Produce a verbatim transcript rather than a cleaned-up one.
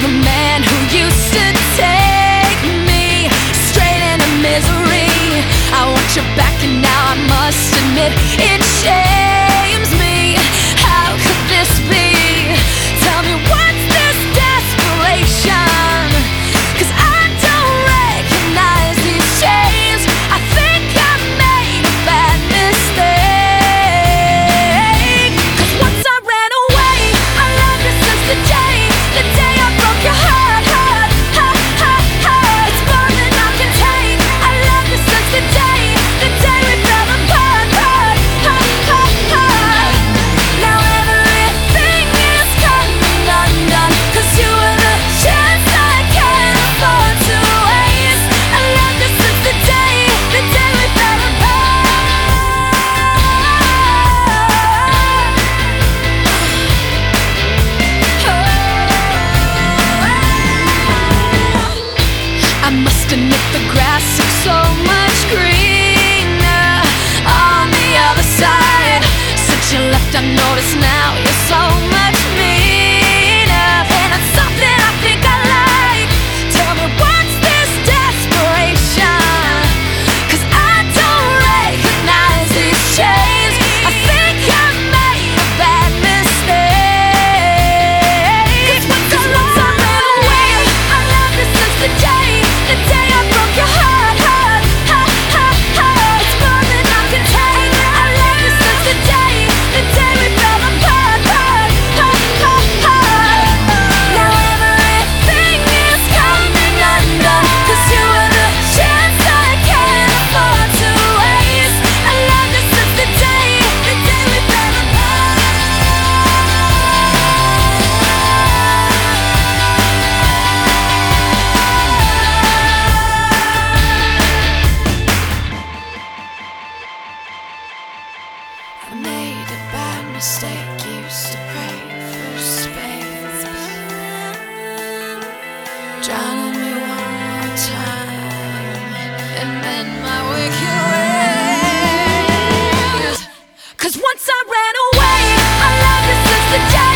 the man who used to take me straight into misery. I want you back and now I must admit it shames me. How could this be? Tell me, what's this desperation? 'Cause I don't recognize these chains. I think I made a bad mistake. 'Cause once I ran away, I loved you since the day, the day I broke your heart, heart, heart, heart, heart. It's more than I can take. I loved you since the day, the day we fell apart, heart, heart, heart, heart. Now everything is coming undone, 'cause you were the chance I can't afford to waste. I loved you since the day, the day we fell apart. I must admit the grass looks so much greener on the other side. Since you left, I've noticed now you're so much meaner, and it's something I think I like. Tell me, what's this desperation? 'Cause I don't recognize these chains. I think I made a bad mistake. 'Cause once I ran away, I loved you since the day, the day I broke your heart, heart, heart, heart, heart. It's more than I can take. I love you since the day, the day we fell apart, heart, heart, heart, heart. Now everything is coming undone, 'cause you were the chance I can't afford to waste. I love you since the day, the day we fell apart. I made a bad mistake, used to pray for space, drowning me one more time, and then my wicked ways. 'Cause once I ran away, I loved you since the day.